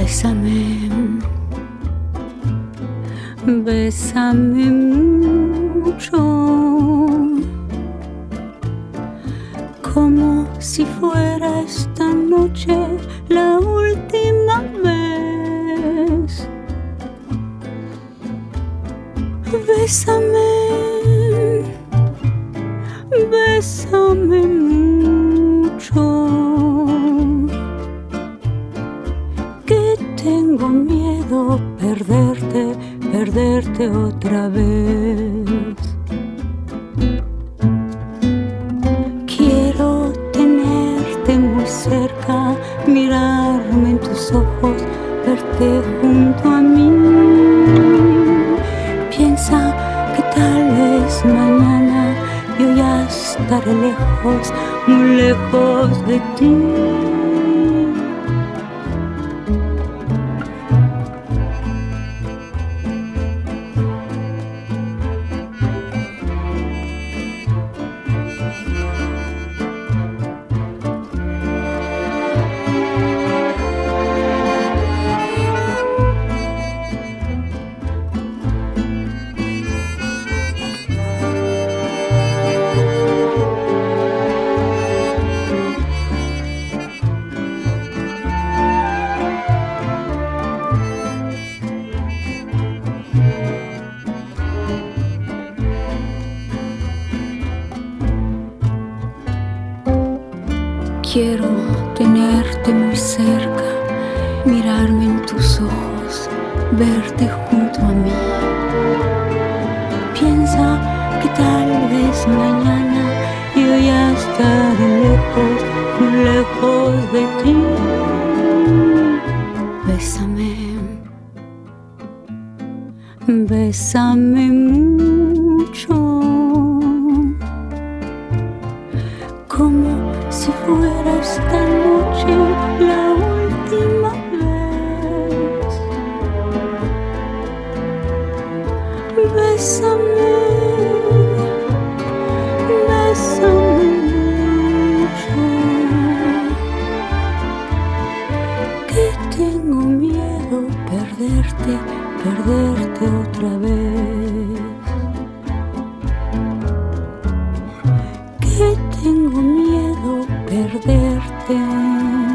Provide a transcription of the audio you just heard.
Bésame, bésame mucho, como si fuera esta noche la última vez. Bésame, bésame mucho, que tengo miedo perderte, perderte otra vez. Quiero tenerte muy cerca, mirarme en tus ojos, verte junto a mí. Piensa que tal vez mañana yo ya estaré lejos, muy lejos de ti. Quiero tenerte muy cerca, mirarme en tus ojos, verte junto a mí. Piensa que tal vez mañana yo ya estaré lejos, muy lejos de ti. Bésame, bésame mucho, como si fuera esta noche la última vez. Bésame, bésame mucho, que tengo miedo perderte, perderte otra vez. Que tengo miedo perderte.